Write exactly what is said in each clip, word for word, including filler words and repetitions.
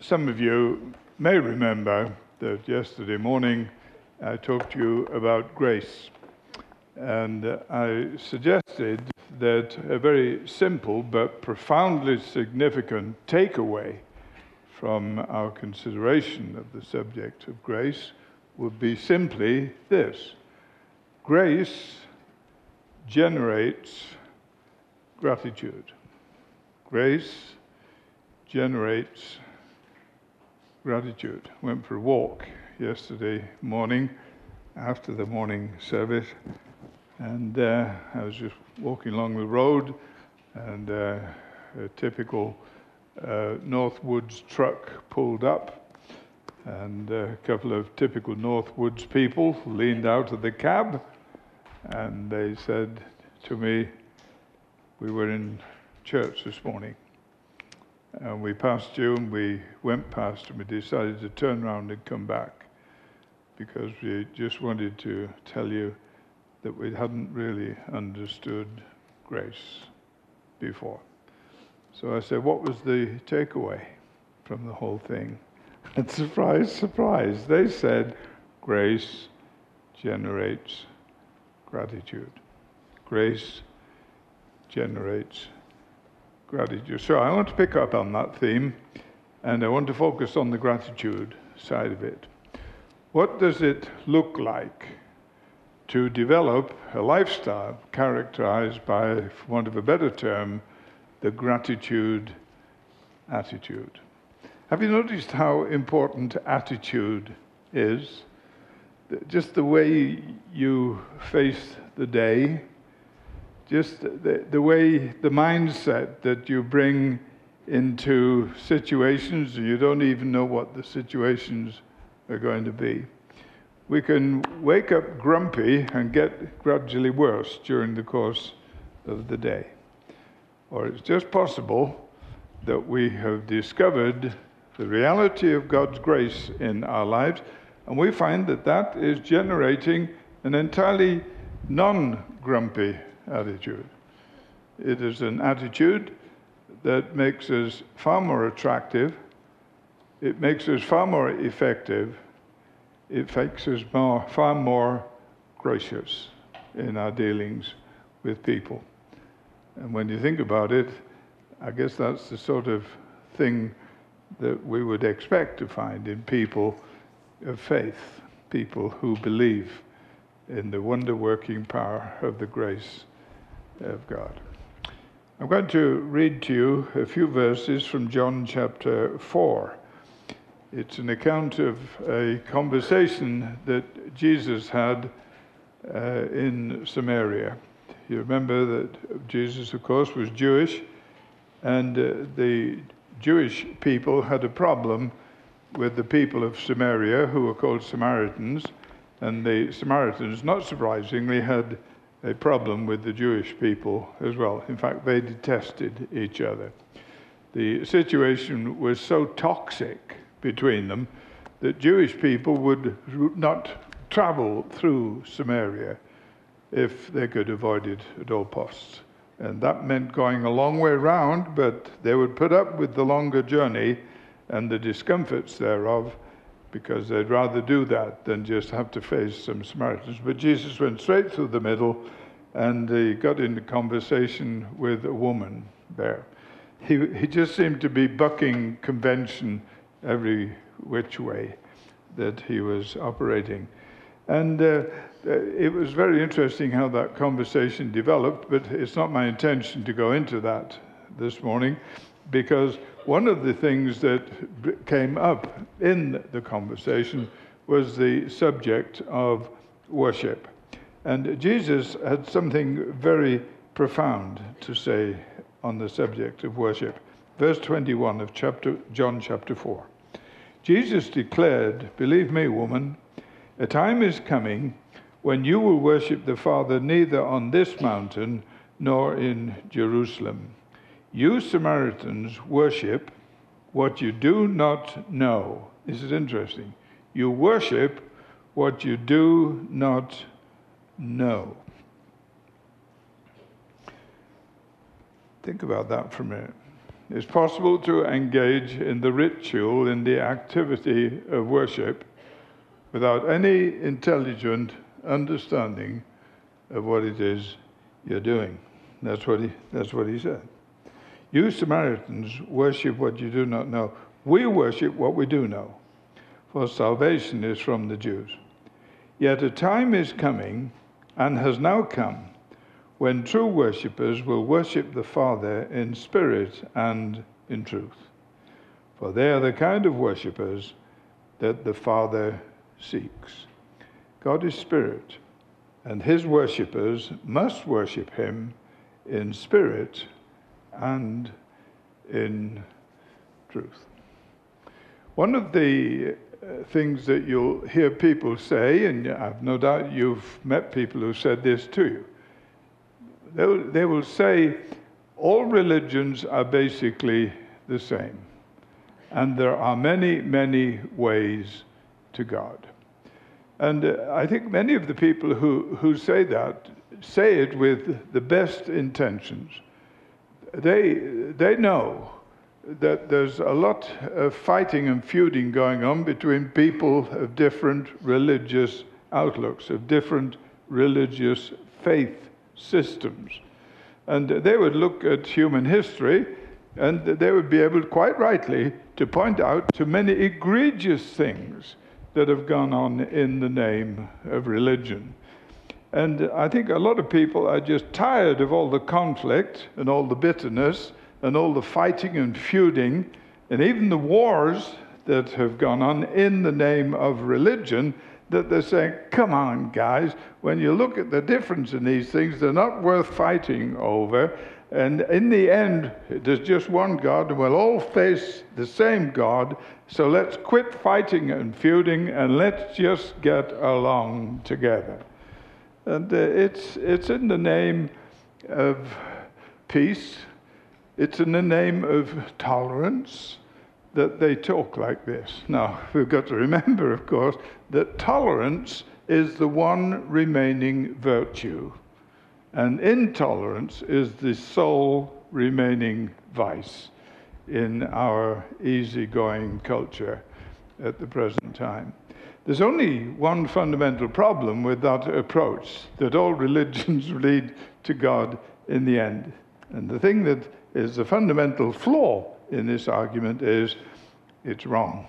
Some of you may remember that yesterday morning I talked to you about grace, and uh, I suggested that a very simple but profoundly significant takeaway from our consideration of the subject of grace would be simply this: grace generates gratitude. Grace generates gratitude. Went for a walk yesterday morning after the morning service, and uh, I was just walking along the road, and uh, a typical uh, Northwoods truck pulled up, and a couple of typical Northwoods people leaned out of the cab, and they said to me, "We were in church this morning, and we passed you, and we went past, and we decided to turn around and come back because we just wanted to tell you that we hadn't really understood grace before." So I said, "What was the takeaway from the whole thing?" And surprise, surprise, they said, "Grace generates gratitude. Grace generates gratitude." So I want to pick up on that theme, and I want to focus on the gratitude side of it. What does it look like to develop a lifestyle characterized by, for want of a better term, the gratitude attitude? Have you noticed how important attitude is? Just the way you face the day, just the, the way, the mindset that you bring into situations, and you don't even know what the situations are going to be. We can wake up grumpy and get gradually worse during the course of the day. Or it's just possible that we have discovered the reality of God's grace in our lives, and we find that that is generating an entirely non-grumpy attitude. It is an attitude that makes us far more attractive, it makes us far more effective, it makes us more, far more gracious in our dealings with people. And when you think about it, I guess that's the sort of thing that we would expect to find in people of faith, people who believe in the wonder-working power of the grace of God. I'm going to read to you a few verses from John chapter four. It's an account of a conversation that Jesus had uh, in Samaria. You remember that Jesus, of course, was Jewish, and uh, the Jewish people had a problem with the people of Samaria, who were called Samaritans, and the Samaritans, not surprisingly, had a problem with the Jewish people as well. In fact, they detested each other. The situation was so toxic between them that Jewish people would not travel through Samaria if they could avoid it at all costs. And that meant going a long way round, but they would put up with the longer journey and the discomforts thereof, because they'd rather do that than just have to face some Samaritans. But Jesus went straight through the middle, and he got into conversation with a woman there. He, he just seemed to be bucking convention every which way that he was operating. And uh, it was very interesting how that conversation developed, but it's not my intention to go into that this morning, because one of the things that came up in the conversation was the subject of worship. And Jesus had something very profound to say on the subject of worship. Verse twenty-one of chapter John chapter four. Jesus declared, "Believe me, woman, a time is coming when you will worship the Father neither on this mountain nor in Jerusalem. You Samaritans worship what you do not know." This is interesting. You worship what you do not know. Think about that for a minute. it's possible to engage in the ritual, in the activity of worship, without any intelligent understanding of what it is you're doing. That's what he, that's what he said. You Samaritans worship what you do not know. We worship what we do know, for salvation is from the Jews. Yet a time is coming, and has now come, when true worshippers will worship the Father in spirit and in truth. For they are the kind of worshippers that the Father seeks. God is spirit, and his worshippers must worship him in spirit and in truth. One of the uh, things that you'll hear people say, and I've no doubt you've met people who said this to you, they will, they will say all religions are basically the same, and there are many, many ways to God. And uh, I think many of the people who, who say that say it with the best intentions. They, they know that there's a lot of fighting and feuding going on between people of different religious outlooks, of different religious faith systems. And they would look at human history, and they would be able, quite rightly, to point out to many egregious things that have gone on in the name of religion. And I think a lot of people are just tired of all the conflict and all the bitterness and all the fighting and feuding and even the wars that have gone on in the name of religion, that they're saying, come on, guys, when you look at the difference in these things, they're not worth fighting over. And in the end, there's just one God, and we'll all face the same God. So let's quit fighting and feuding, and let's just get along together. And uh, it's it's in the name of peace. It's in the name of tolerance that they talk like this. Now, we've got to remember, of course, that tolerance is the one remaining virtue, and intolerance is the sole remaining vice in our easygoing culture at the present time. There's only one fundamental problem with that approach, that all religions lead to God in the end. And the thing that is the fundamental flaw in this argument is it's wrong.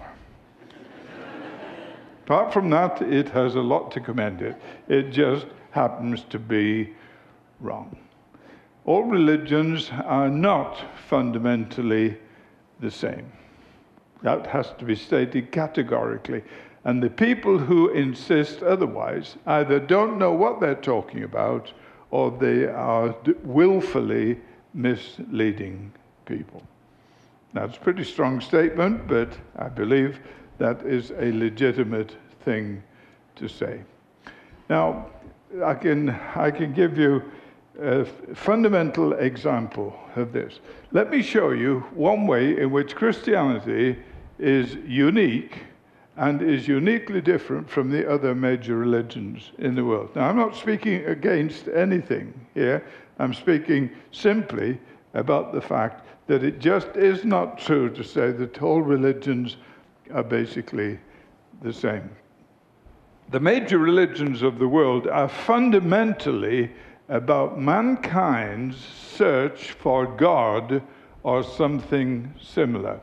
Apart from that, it has a lot to commend it. It just happens to be wrong. All religions are not fundamentally the same. That has to be stated categorically. And the people who insist otherwise either don't know what they're talking about, or they are willfully misleading people. That's a pretty strong statement, but I believe that is a legitimate thing to say. Now, I can, I can give you a fundamental example of this. Let me show you one way in which Christianity is unique and is uniquely different from the other major religions in the world. Now, I'm not speaking against anything here. I'm speaking simply about the fact that it just is not true to say that all religions are basically the same. The major religions of the world are fundamentally about mankind's search for God or something similar.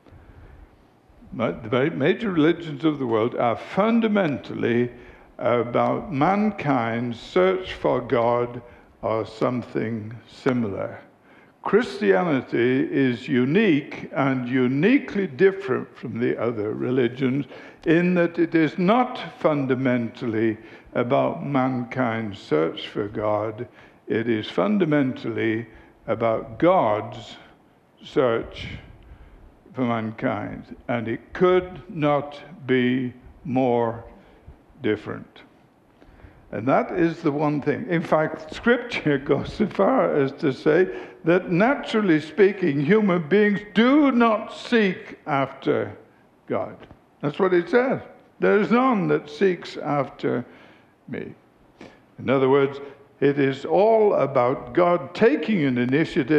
The major religions of the world are fundamentally about mankind's search for God or something similar. Christianity is unique and uniquely different from the other religions in that it is not fundamentally about mankind's search for God. It is fundamentally about God's search for mankind, and it could not be more different. And that is the one thing. In fact, Scripture goes so far as to say that, naturally speaking, human beings do not seek after God. That's what it says. There is none that seeks after me. In other words, it is all about God taking an initiative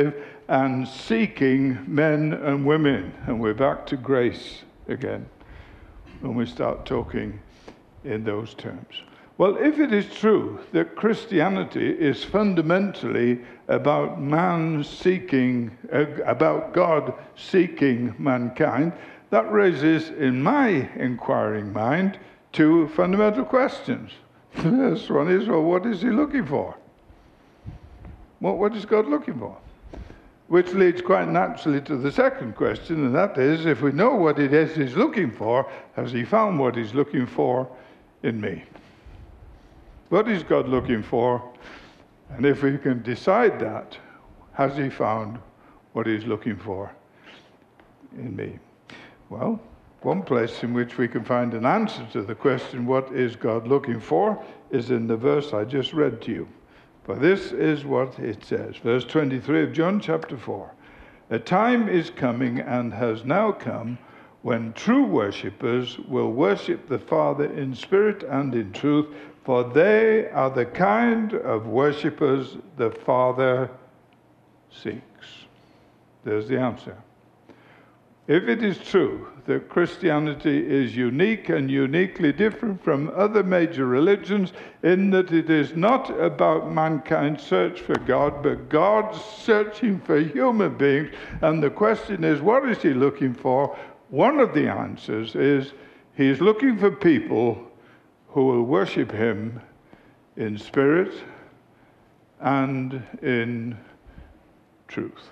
and seeking men and women. And we're back to grace again when we start talking in those terms. Well, if it is true that Christianity is fundamentally about man seeking, uh, about God seeking mankind, that raises in my inquiring mind two fundamental questions. The first one is, well, what is he looking for? What, what is God looking for? Which leads quite naturally to the second question, and that is, if we know what it is he's looking for, has he found what he's looking for in me? What is God looking for? And if we can decide that, has he found what he's looking for in me? Well, one place in which we can find an answer to the question, what is God looking for, is in the verse I just read to you. For this is what it says, verse twenty-three of John chapter four. A time is coming and has now come when true worshippers will worship the Father in spirit and in truth, for they are the kind of worshippers the Father seeks. There's the answer. If it is true that Christianity is unique and uniquely different from other major religions in that it is not about mankind's search for God, but God's searching for human beings, and the question is, what is he looking for? One of the answers is he's looking for people who will worship him in spirit and in truth.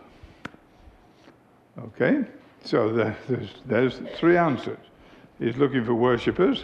Okay? So there's, there's three answers. He's looking for worshippers.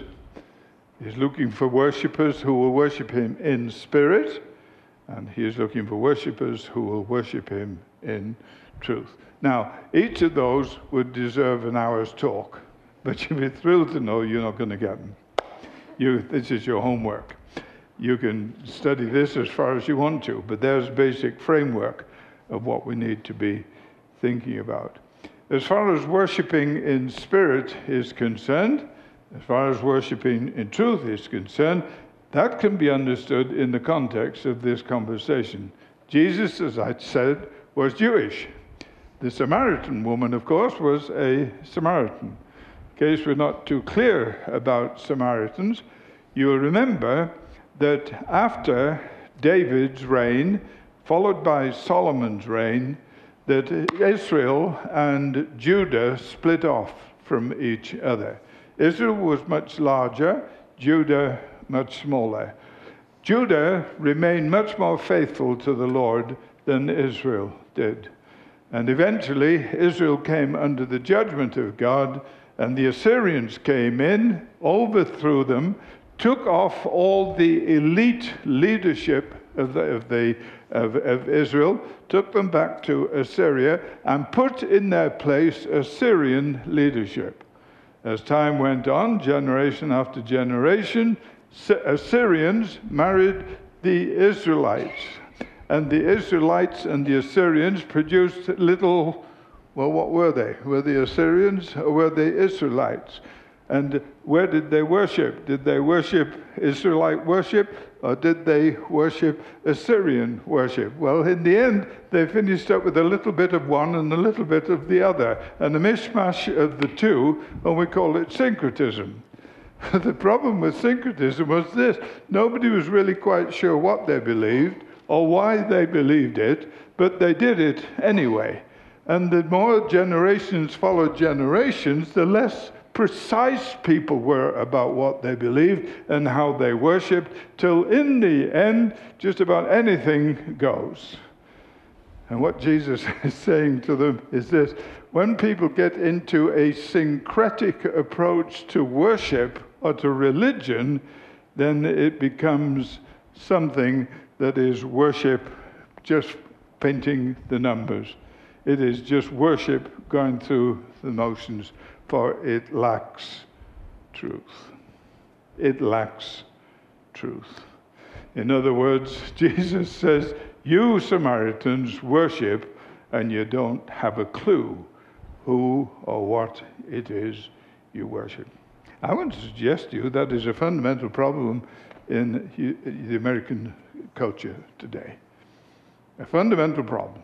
He's looking for worshippers who will worship him in spirit. And he is looking for worshippers who will worship him in truth. Now, each of those would deserve an hour's talk. But you'd be thrilled to know you're not going to get them. You, this is your homework. You can study this as far as you want to, but there's a basic framework of what we need to be thinking about. As far as worshiping in spirit is concerned, as far as worshiping in truth is concerned, that can be understood in the context of this conversation. Jesus, as I said, was Jewish. The Samaritan woman, of course, was a Samaritan. In case we're not too clear about Samaritans, you'll remember that after David's reign, followed by Solomon's reign, that Israel and Judah split off from each other. Israel was much larger, Judah much smaller. Judah remained much more faithful to the Lord than Israel did. And eventually, Israel came under the judgment of God, and the Assyrians came in, overthrew them, took off all the elite leadership of, the, of, the, of, of Israel, took them back to Assyria, and put in their place Assyrian leadership. As time went on, generation after generation, Assyrians married the Israelites. And the Israelites and the Assyrians produced little, well, what were they? Were they Assyrians or were they Israelites? And where did they worship? Did they worship Israelite worship, or did they worship Assyrian worship? Well, in the end, they finished up with a little bit of one and a little bit of the other, and a mishmash of the two, and we call it syncretism. The problem with syncretism was this: nobody was really quite sure what they believed or why they believed it, but they did it anyway. And the more generations followed generations, the less precise people were about what they believed and how they worshipped, till in the end, just about anything goes. And what Jesus is saying to them is this: when people get into a syncretic approach to worship or to religion, then it becomes something that is worship just painting the numbers. It is just worship going through the motions, for it lacks truth. It lacks truth. In other words, Jesus says, you Samaritans worship and you don't have a clue who or what it is you worship. I want to suggest to you that is a fundamental problem in the American culture today. A fundamental problem.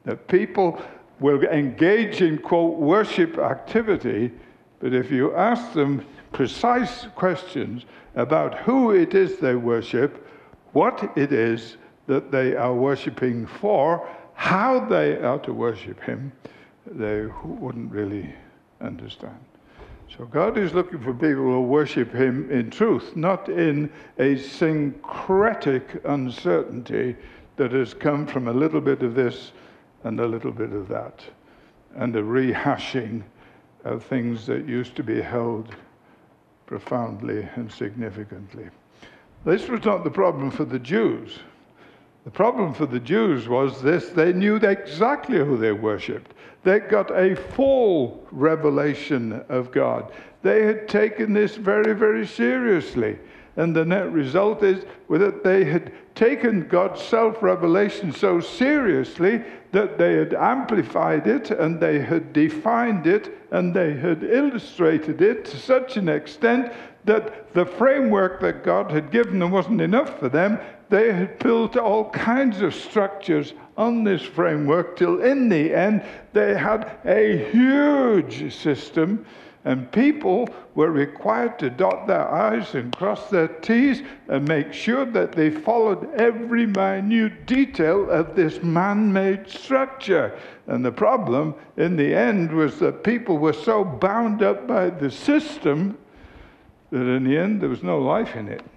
That people will engage in, quote, worship activity, but if you ask them precise questions about who it is they worship, what it is that they are worshiping for, how they are to worship him, they wouldn't really understand. So God is looking for people who worship him in truth, not in a syncretic uncertainty that has come from a little bit of this and a little bit of that, and a rehashing of things that used to be held profoundly and significantly. This was not the problem for the Jews. The problem for the Jews was this: they knew exactly who they worshipped. They got a full revelation of God. They had taken this very, very seriously. And the net result is that they had taken God's self-revelation so seriously that they had amplified it, and they had defined it, and they had illustrated it to such an extent that the framework that God had given them wasn't enough for them. They had built all kinds of structures on this framework till in the end they had a huge system, and people were required to dot their I's and cross their T's and make sure that they followed every minute detail of this man-made structure. And the problem in the end was that people were so bound up by the system that in the end there was no life in it.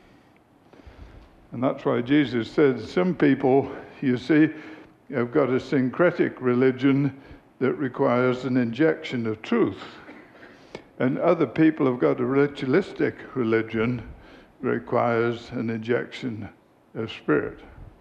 And that's why Jesus said some people, you see, have got a syncretic religion that requires an injection of truth. And other people have got a ritualistic religion that requires an injection of spirit.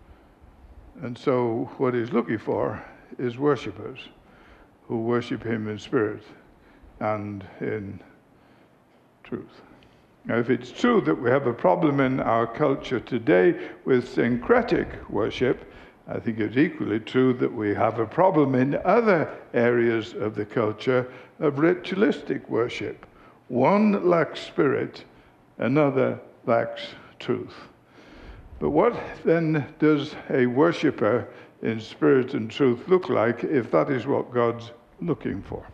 And so what he's looking for is worshippers who worship him in spirit and in truth. Now, if it's true that we have a problem in our culture today with syncretic worship, I think it's equally true that we have a problem in other areas of the culture of ritualistic worship. One lacks spirit, another lacks truth. But what then does a worshipper in spirit and truth look like if that is what God's looking for?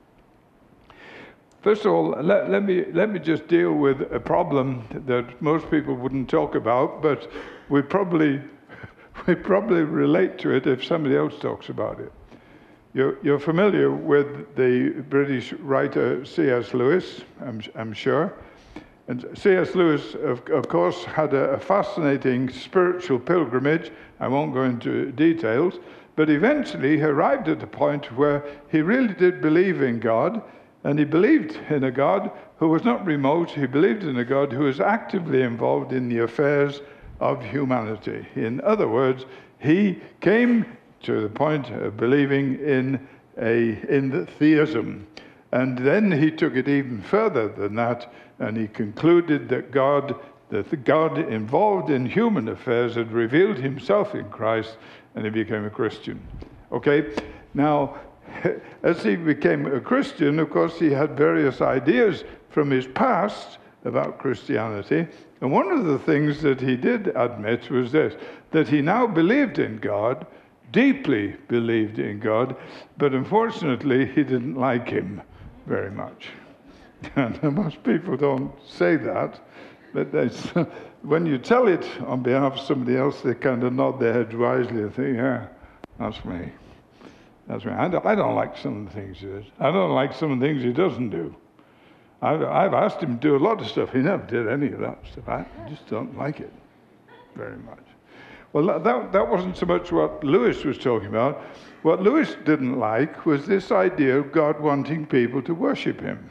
First of all, let, let me let me just deal with a problem that most people wouldn't talk about, but we probably we probably relate to it if somebody else talks about it. You're, you're familiar with the British writer C S Lewis, I'm, I'm sure. And C S Lewis, of, of course, had a, a fascinating spiritual pilgrimage. I won't go into details, but eventually he arrived at a point where he really did believe in God. And he believed in a God who was not remote. He believed in a God who was actively involved in the affairs of humanity. In other words, he came to the point of believing in a in the theism. And then he took it even further than that, and he concluded that God, that the God involved in human affairs had revealed himself in Christ, and he became a Christian. Okay? Now, as he became a Christian, of course, he had various ideas from his past about Christianity. And one of the things that he did admit was this, that he now believed in God, deeply believed in God, but unfortunately, he didn't like him very much. And most people don't say that, but when you tell it on behalf of somebody else, they kind of nod their heads wisely and think, yeah, that's me. That's right. I don't, I don't like some of the things he does. I don't like some of the things he doesn't do. I've, I've asked him to do a lot of stuff. He never did any of that stuff. I just don't like it very much. Well, that, that wasn't so much what Lewis was talking about. What Lewis didn't like was this idea of God wanting people to worship him.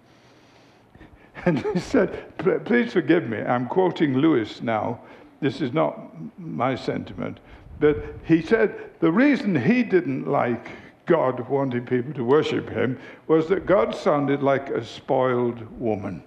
And he said, please forgive me, I'm quoting Lewis now. This is not my sentiment. But he said the reason he didn't like God wanting people to worship him was that God sounded like a spoiled woman.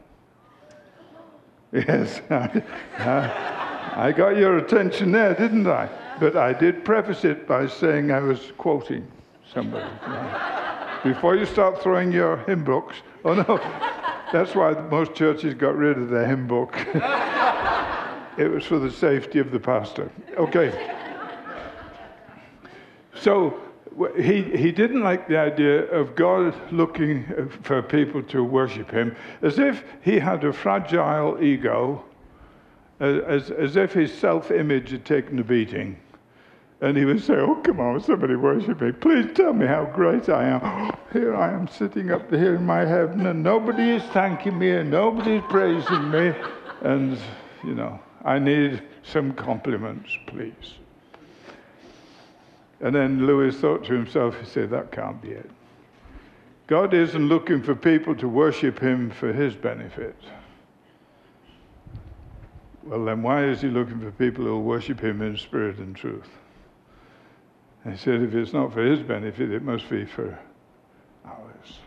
Yes, I, I got your attention there, didn't I? But I did preface it by saying I was quoting somebody. Before you start throwing your hymn books, oh no, that's why most churches got rid of their hymn book. It was for the safety of the pastor. Okay. So he, he didn't like the idea of God looking for people to worship him, as if he had a fragile ego, as, as if his self-image had taken a beating. And he would say, oh, come on, somebody worship me. Please tell me how great I am. Here I am sitting up here in my heaven, and nobody is thanking me, and nobody is praising me. And, you know, I need some compliments, please. And then Lewis thought to himself, he said, that can't be it. God isn't looking for people to worship him for his benefit. Well, then why is he looking for people who will worship him in spirit and truth? He said, if it's not for his benefit, it must be for ours.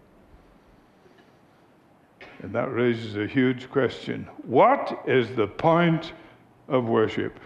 And that raises a huge question. What is the point of worship?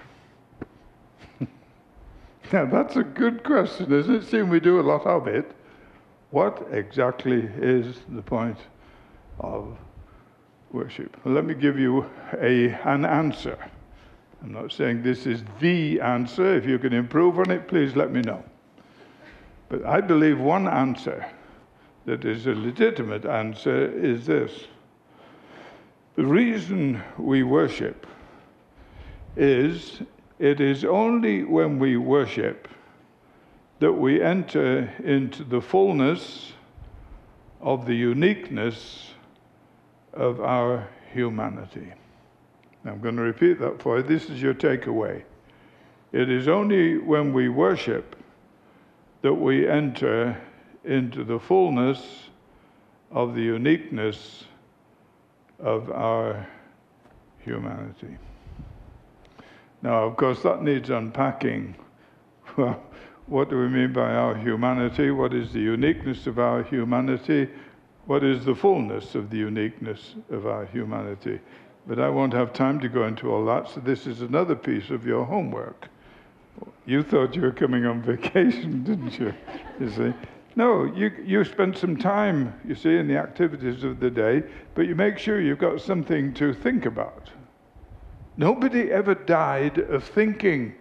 Now, that's a good question, isn't it? Seeing we do a lot of it. What exactly is the point of worship? Well, let me give you a, an answer. I'm not saying this is the answer. If you can improve on it, please let me know. But I believe one answer that is a legitimate answer is this. The reason we worship is it is only when we worship that we enter into the fullness of the uniqueness of our humanity. I'm going to repeat that for you. This is your takeaway. It is only when we worship that we enter into the fullness of the uniqueness of our humanity. Now, of course, that needs unpacking. Well, what do we mean by our humanity? What is the uniqueness of our humanity? What is the fullness of the uniqueness of our humanity? But I won't have time to go into all that, so this is another piece of your homework. You thought you were coming on vacation, didn't you? You see? No, you, you spend some time, you see, in the activities of the day, but you make sure you've got something to think about. Nobody ever died of thinking.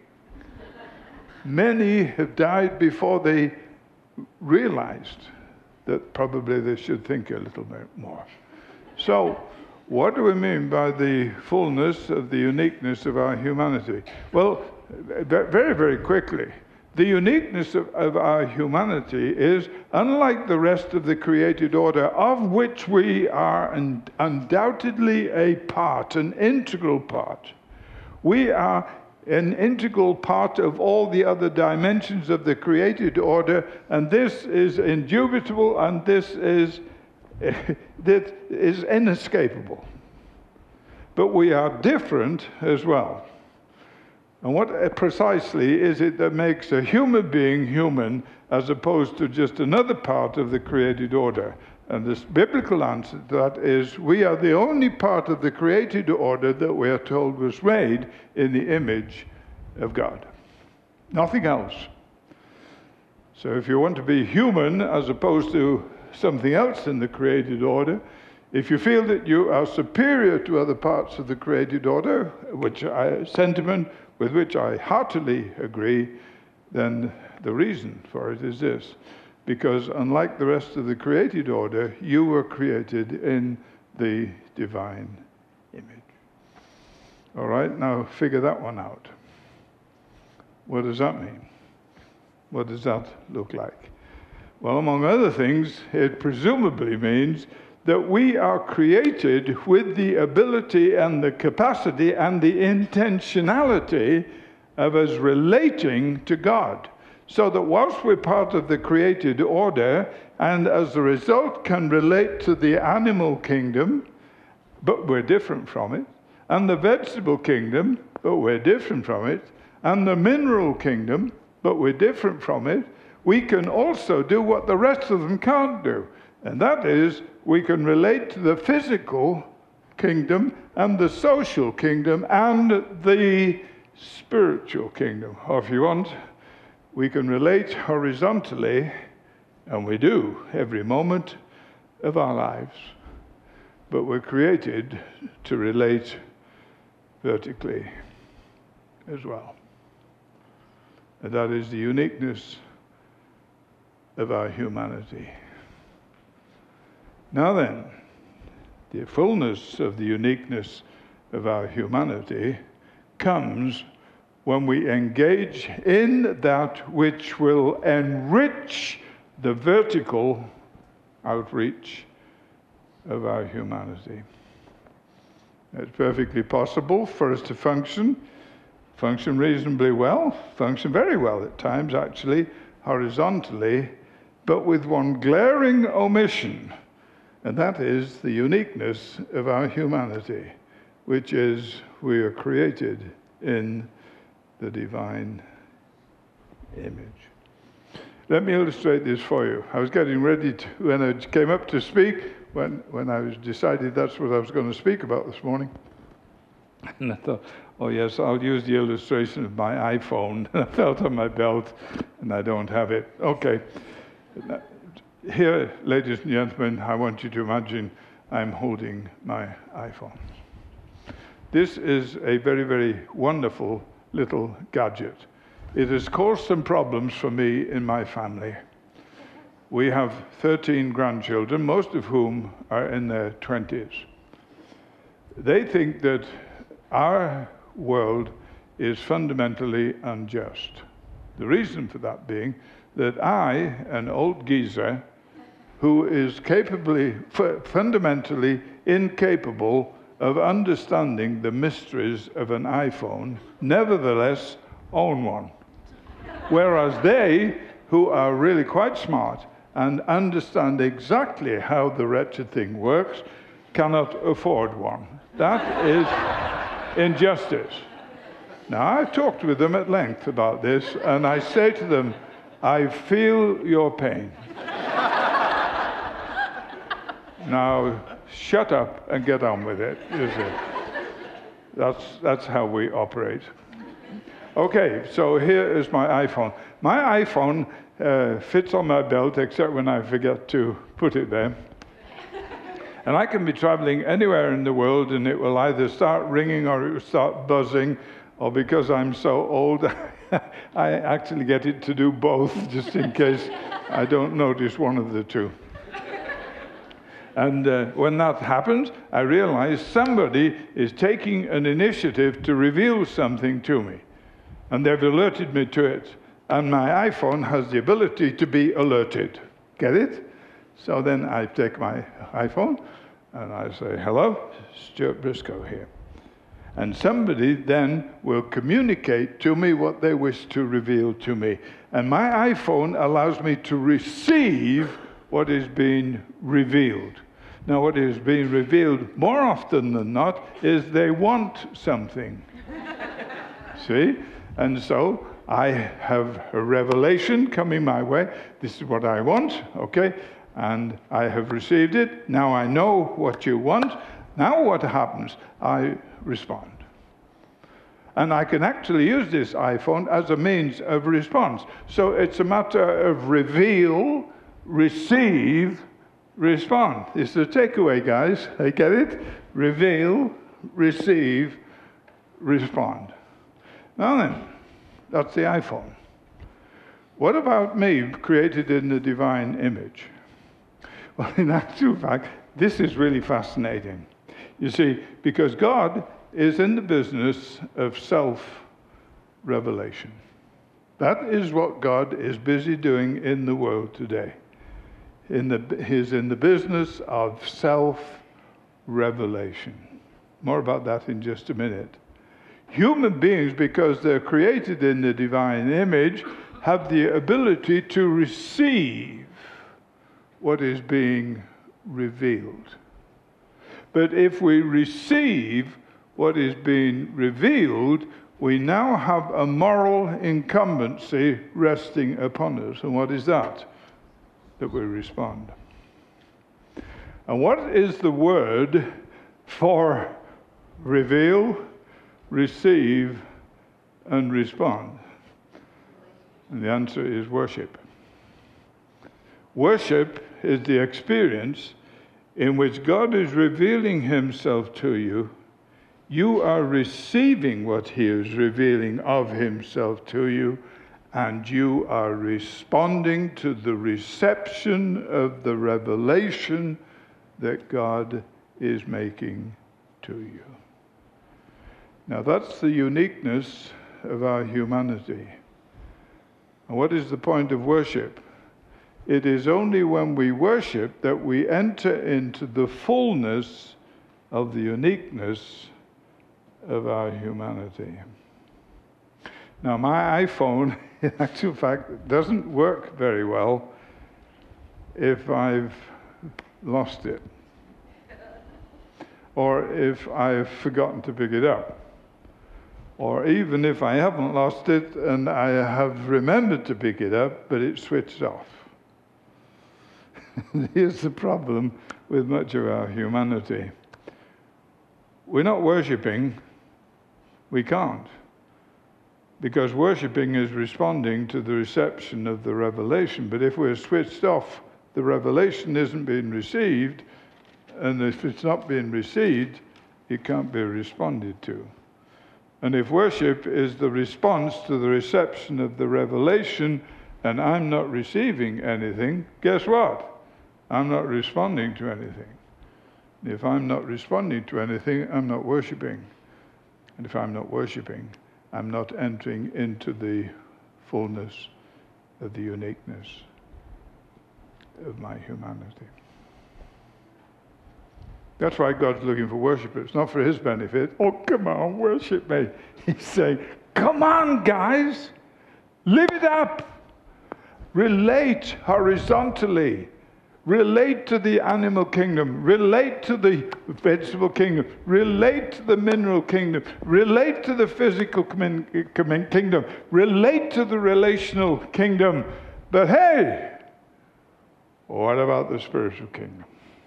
Many have died before they realized that probably they should think a little bit more. So, what do we mean by the fullness of the uniqueness of our humanity? Well, very, very quickly, the uniqueness of, of our humanity is, unlike the rest of the created order, of which we are un- undoubtedly a part, an integral part. We are an integral part of all the other dimensions of the created order, and this is indubitable, and this is that is inescapable. But we are different as well. And what precisely is it that makes a human being human as opposed to just another part of the created order? And this biblical answer to that is, we are the only part of the created order that we are told was made in the image of God. Nothing else. So if you want to be human as opposed to something else in the created order, if you feel that you are superior to other parts of the created order, which I, sentiment with which I heartily agree, then the reason for it is this. Because unlike the rest of the created order, you were created in the divine image. All right, now figure that one out. What does that mean? What does that look like? Well, among other things, it presumably means that we are created with the ability and the capacity and the intentionality of us relating to God. So that whilst we're part of the created order, and as a result can relate to the animal kingdom, but we're different from it, and the vegetable kingdom, but we're different from it, and the mineral kingdom, but we're different from it, we can also do what the rest of them can't do. And that is, we can relate to the physical kingdom and the social kingdom and the spiritual kingdom. Or if you want, we can relate horizontally, and we do every moment of our lives. But we're created to relate vertically as well. And that is the uniqueness of our humanity. Now then, the fullness of the uniqueness of our humanity comes when we engage in that which will enrich the vertical outreach of our humanity. It's perfectly possible for us to function, function reasonably well, function very well at times actually, horizontally, but with one glaring omission, and that is the uniqueness of our humanity, which is we are created in the divine image. Let me illustrate this for you. I was getting ready to, when I came up to speak, when, when I was decided that's what I was going to speak about this morning. And I thought, oh yes, I'll use the illustration of my iPhone. I felt on my belt, and I don't have it. Okay. Here, ladies and gentlemen, I want you to imagine I'm holding my iPhone. This is a very, very wonderful little gadget. It has caused some problems for me in my family. We have thirteen grandchildren, most of whom are in their twenties. They think that our world is fundamentally unjust. The reason for that being that I, an old geezer, who is capably, fundamentally incapable of understanding the mysteries of an iPhone, nevertheless own one. Whereas they, who are really quite smart and understand exactly how the wretched thing works, cannot afford one. That is injustice. Now, I've talked with them at length about this, and I say to them, I feel your pain. Now, shut up and get on with it, you see. That's, that's how we operate. Okay, so here is my iPhone. My iPhone uh, fits on my belt, except when I forget to put it there. And I can be traveling anywhere in the world, and it will either start ringing or it will start buzzing, or because I'm so old, I actually get it to do both, just in case I don't notice one of the two. And uh, when that happens, I realize somebody is taking an initiative to reveal something to me. And they've alerted me to it. And my iPhone has the ability to be alerted. Get it? So then I take my iPhone and I say, hello, Stuart Briscoe here. And somebody then will communicate to me what they wish to reveal to me. And my iPhone allows me to receive what is being revealed. Now, what is being revealed more often than not is they want something. See? And so I have a revelation coming my way. This is what I want, okay? And I have received it. Now I know what you want. Now what happens? I respond. And I can actually use this iPhone as a means of response. So it's a matter of reveal, receive, respond. It's the takeaway, guys. I get it? Reveal, receive, respond. Now then, that's the iPhone. What about me, created in the divine image? Well, in actual fact, this is really fascinating. You see, because God is in the business of self-revelation. That is what God is busy doing in the world today. In the, he's in the business of self-revelation. More about that in just a minute. Human beings, because they're created in the divine image, have the ability to receive what is being revealed. But if we receive what is being revealed, we now have a moral incumbency resting upon us. And what is that? That we respond. And what is the word for reveal, receive, and respond? And the answer is worship. Worship is the experience in which God is revealing himself to you. You are receiving what he is revealing of himself to you, and you are responding to the reception of the revelation that God is making to you. Now that's the uniqueness of our humanity. And what is the point of worship? It is only when we worship that we enter into the fullness of the uniqueness of our humanity. Now, my iPhone, in actual fact, doesn't work very well if I've lost it, or if I've forgotten to pick it up, or even if I haven't lost it and I have remembered to pick it up, but it's switched off. Here's the problem with much of our humanity. We're not worshiping, we can't. Because worshiping is responding to the reception of the revelation. But if we're switched off, the revelation isn't being received, and if it's not being received, it can't be responded to. And if worship is the response to the reception of the revelation, and I'm not receiving anything, guess what? I'm not responding to anything. If I'm not responding to anything, I'm not worshiping. And if I'm not worshiping, I'm not entering into the fullness of the uniqueness of my humanity. That's why God's looking for worshipers. It's not for his benefit. Oh, come on, worship me. He's saying, come on, guys. Live it up. Relate horizontally. Relate to the animal kingdom. Relate to the vegetable kingdom. Relate to the mineral kingdom. Relate to the physical kingdom. Relate to the relational kingdom. But hey, what about the spiritual kingdom?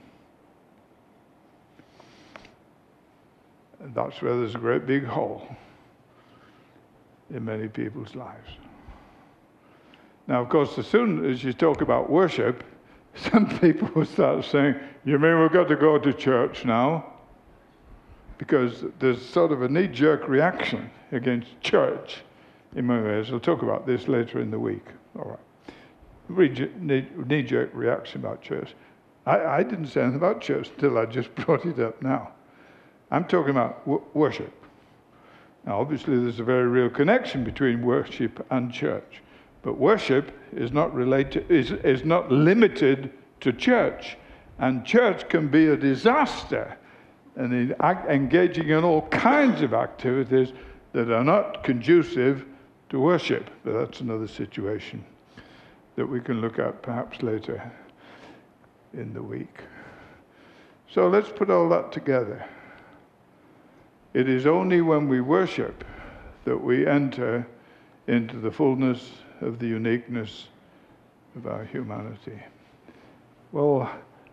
And that's where there's a great big hole in many people's lives. Now, of course, as soon as you talk about worship, some people will start saying, you mean we've got to go to church now? Because there's sort of a knee-jerk reaction against church in many ways. We'll talk about this later in the week. All right. Knee-jerk reaction about church. I, I didn't say anything about church until I just brought it up now. I'm talking about w- worship. Now, obviously, there's a very real connection between worship and church. But worship is not related, is, is not limited to church. And church can be a disaster and in, engaging in all kinds of activities that are not conducive to worship. But that's another situation that we can look at perhaps later in the week. So let's put all that together. It is only when we worship that we enter into the fullness of the uniqueness of our humanity. Well,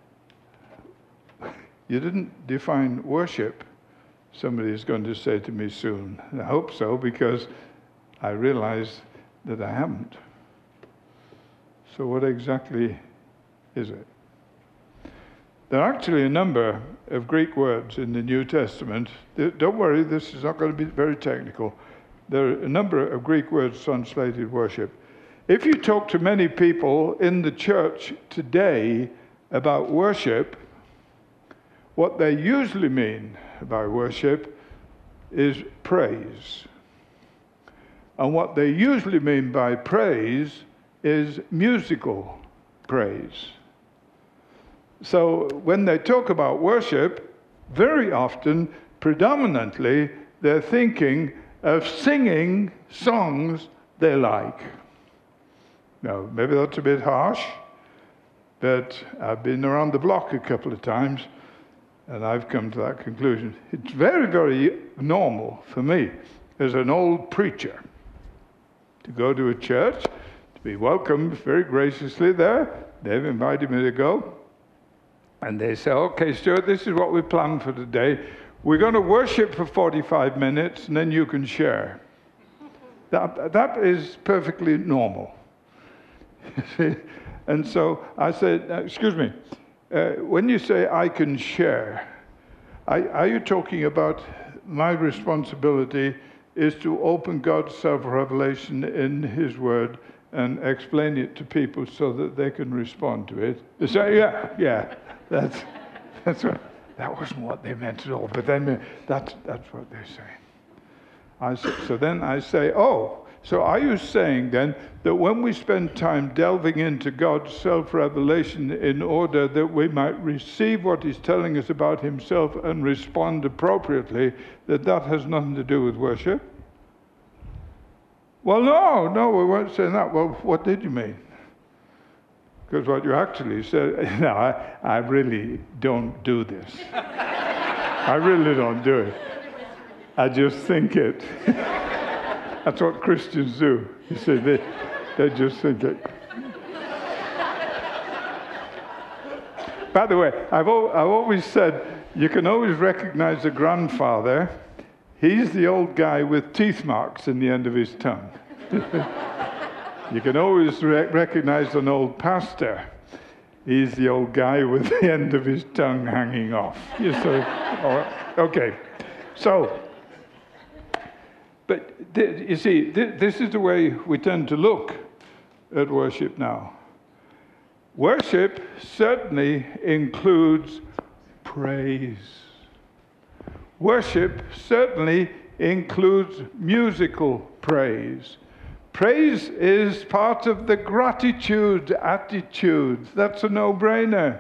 you didn't define worship, somebody is going to say to me soon. And I hope so, because I realize that I haven't. So what exactly is it? There are actually a number of Greek words in the New Testament. Don't worry, this is not going to be very technical. There are a number of Greek words translated worship. If you talk to many people in the church today about worship, what they usually mean by worship is praise. And what they usually mean by praise is musical praise. So when they talk about worship, very often, predominantly, they're thinking of singing songs they like. Now, maybe that's a bit harsh, but I've been around the block a couple of times, and I've come to that conclusion. It's very, very normal for me, as an old preacher, to go to a church, to be welcomed very graciously there. They've invited me to go. And they say, okay, Stuart, this is what we planned for today. We're going to worship for forty-five minutes, and then you can share. That, that is perfectly normal. And so I said, excuse me, uh, when you say I can share, I, are you talking about my responsibility is to open God's self-revelation in His Word and explain it to people so that they can respond to it. They say, yeah, yeah, that's, that's what, that wasn't what they meant at all, but then that's, that's what they're saying. I say, so then I say, oh, so are you saying then that when we spend time delving into God's self-revelation in order that we might receive what He's telling us about Himself and respond appropriately, that that has nothing to do with worship? Well, no, no, we weren't saying that. Well, what did you mean? Because what you actually said, no, I, I really don't do this. I really don't do it. I just think it. That's what Christians do. You see, they, they just think it. By the way, I've, al- I've always said you can always recognize a grandfather. He's the old guy with teeth marks in the end of his tongue. You can always re- recognize an old pastor. He's the old guy with the end of his tongue hanging off. You see? Okay. So, but th- you see, th- this is the way we tend to look at worship now. Worship certainly includes praise. Worship certainly includes musical praise. Praise is part of the gratitude attitude. That's a no-brainer.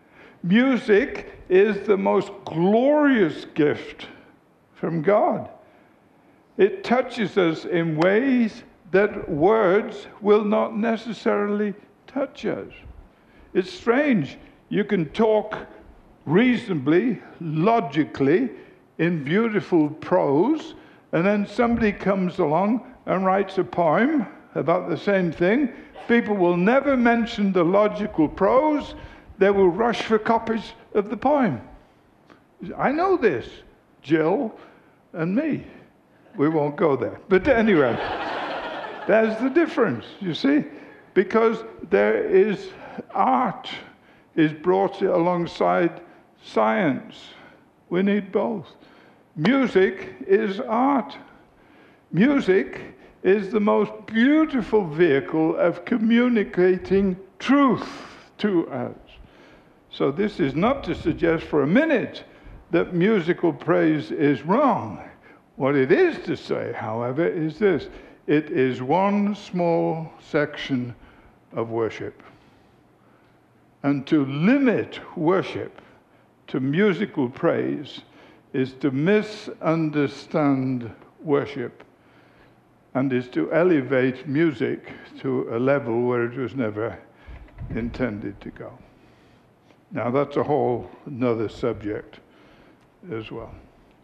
Music is the most glorious gift from God. It touches us in ways that words will not necessarily touch us. It's strange. You can talk reasonably, logically, in beautiful prose, and then somebody comes along and writes a poem about the same thing. People will never mention the logical prose. They will rush for copies of the poem. I know this, Jill and me. We won't go there. But anyway, there's the difference, you see, because there is art is brought alongside science. We need both. Music is art. Music is the most beautiful vehicle of communicating truth to us. So this is not to suggest for a minute that musical praise is wrong. What it is to say, however, is this: it is one small section of worship. And to limit worship to musical praise is to misunderstand worship, and is to elevate music to a level where it was never intended to go. Now that's a whole another subject as well.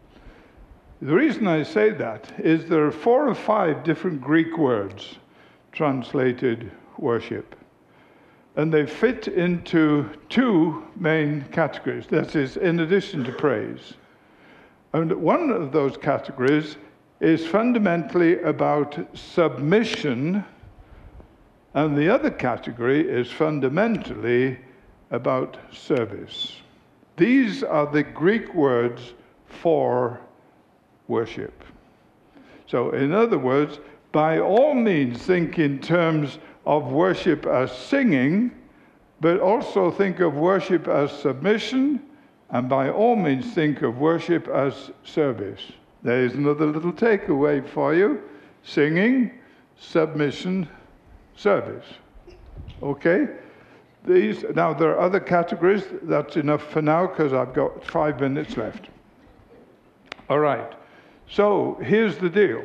The reason I say that is there are four or five different Greek words translated worship, and they fit into two main categories. That is, in addition to praise. And one of those categories is fundamentally about submission, and the other category is fundamentally about service. These are the Greek words for worship. So, in other words, by all means think in terms of worship as singing, but also think of worship as submission, and by all means think of worship as service. There is another little takeaway for you: singing, submission, service. Okay? These, now there are other categories. That's enough for now because I've got five minutes left. All right. So here's the deal.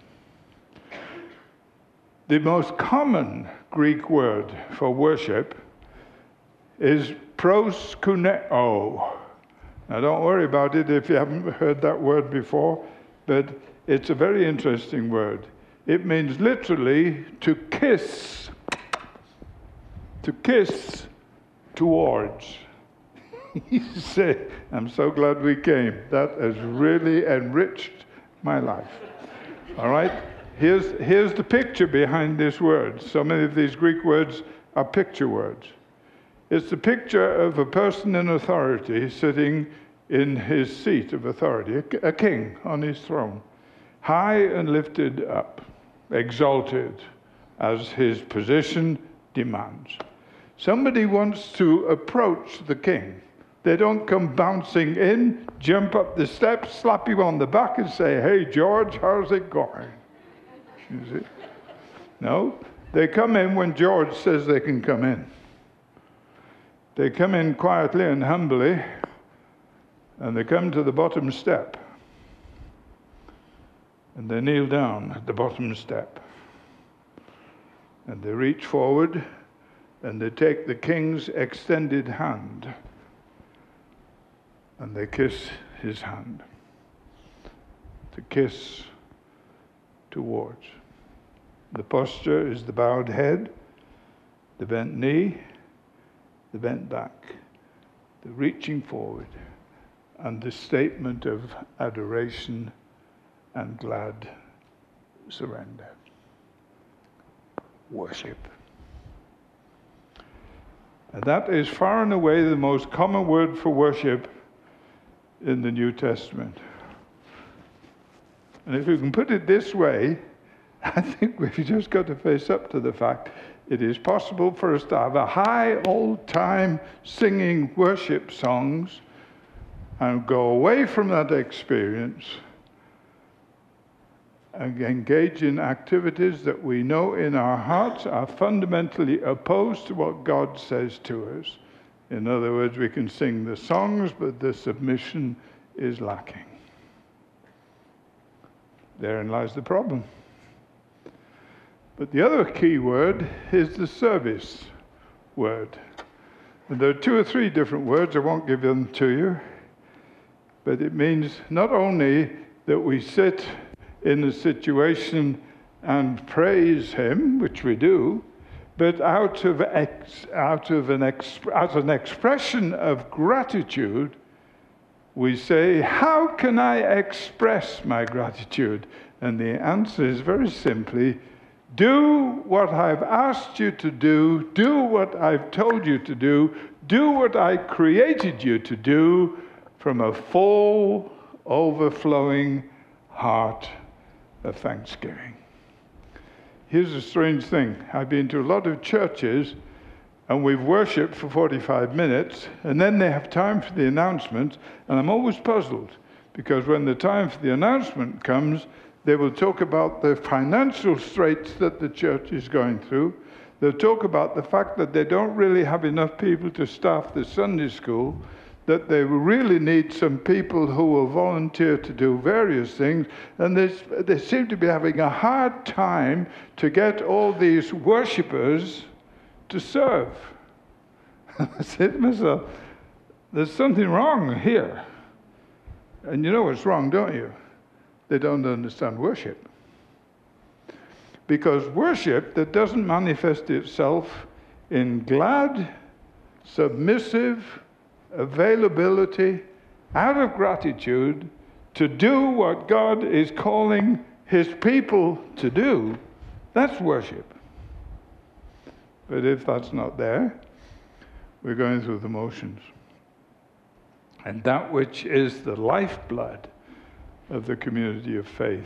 The most common Greek word for worship is proskuneo. Now don't worry about it if you haven't heard that word before, but it's a very interesting word. It means literally to kiss, to kiss towards. You say, I'm so glad we came. That has really enriched my life. All right? Here's, here's the picture behind this word. So many of these Greek words are picture words. It's the picture of a person in authority sitting in his seat of authority, a, a king on his throne. high and lifted up, exalted as his position demands. Somebody wants to approach the king. They don't come bouncing in, jump up the steps, slap you on the back and say, "Hey, George, how's it going?" You see? No, they come in when George says they can come in. They come in quietly and humbly, and they come to the bottom step. And they kneel down at the bottom step. And they reach forward, and they take the king's extended hand, and they kiss his hand. To kiss towards. The posture is the bowed head, the bent knee, the bent back, the reaching forward, and the statement of adoration and glad surrender. Worship. And that is far and away the most common word for worship in the New Testament. And if you can put it this way, I think we've just got to face up to the fact it is possible for us to have a high old-time singing worship songs and go away from that experience and engage in activities that we know in our hearts are fundamentally opposed to what God says to us. In other words, we can sing the songs, but the submission is lacking. Therein lies the problem. But the other key word is the service word. And there are two or three different words. I won't give them to you. But it means not only that we sit in a situation and praise him, which we do, but out of ex, out of an ex, out of an expression of gratitude, we say, "How can I express my gratitude?" And the answer is very simply, do what I've asked you to do, do what I've told you to do, do what I created you to do from a full, overflowing heart of thanksgiving. Here's a strange thing. I've been to a lot of churches, and we've worshipped for forty-five minutes, and then they have time for the announcement, and I'm always puzzled, because when the time for the announcement comes, they will talk about the financial straits that the church is going through. They'll talk about the fact that they don't really have enough people to staff the Sunday school, that they really need some people who will volunteer to do various things, and they seem to be having a hard time to get all these worshippers to serve. I said to myself, there's something wrong here. And you know what's wrong, don't you? They don't understand worship. Because worship that doesn't manifest itself in glad, submissive availability, out of gratitude, to do what God is calling his people to do, that's worship. But if that's not there, we're going through the motions. And that which is the lifeblood of the community of faith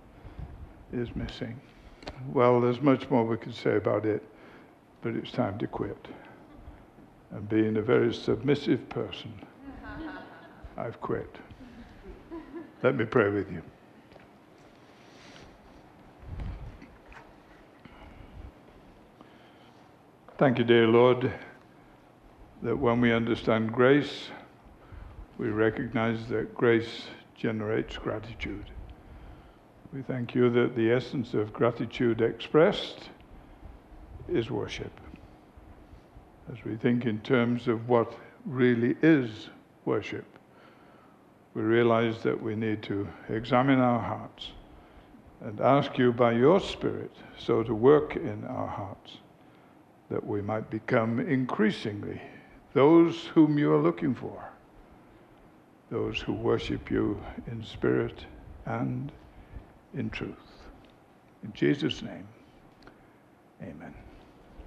is missing. Well, there's much more we could say about it, but it's time to quit. And being a very submissive person, I've quit. Let me pray with you. Thank you, dear Lord, that when we understand grace, we recognize that grace generates gratitude. We thank you that the essence of gratitude expressed is worship. As we think in terms of what really is worship, we realize that we need to examine our hearts and ask you by your Spirit so to work in our hearts that we might become increasingly those whom you are looking for, those who worship you in spirit and in truth. In Jesus' name, amen.